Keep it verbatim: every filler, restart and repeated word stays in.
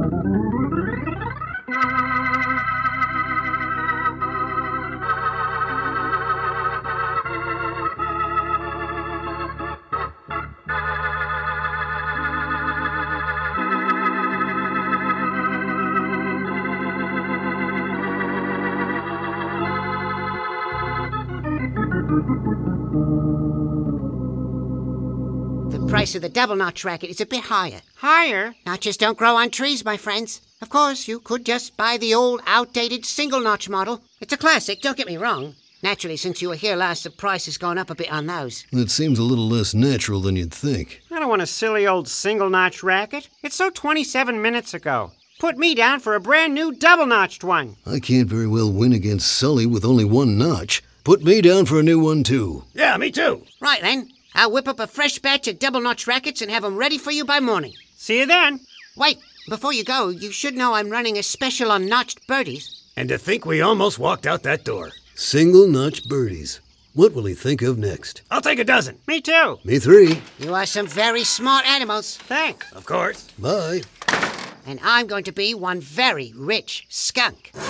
The price of the double-notch racket is a bit higher. Higher? Notches don't grow on trees, my friends. Of course, you could just buy the old, outdated single-notch model. It's a classic, don't get me wrong. Naturally, since you were here last, the price has gone up a bit on those. It seems a little less natural than you'd think. I don't want a silly old single-notch racket. It's so twenty-seven minutes ago. Put me down for a brand new double-notched one. I can't very well win against Sully with only one notch. Put me down for a new one, too. Yeah, me too. Right then. I'll whip up a fresh batch of double-notch rackets and have them ready for you by morning. See you then. Wait, before you go, you should know I'm running a special on notched birdies. And to think we almost walked out that door. Single-notch birdies. What will he think of next? I'll take a dozen. Me too. Me three. You are some very smart animals. Thanks. Of course. Bye. And I'm going to be one very rich skunk.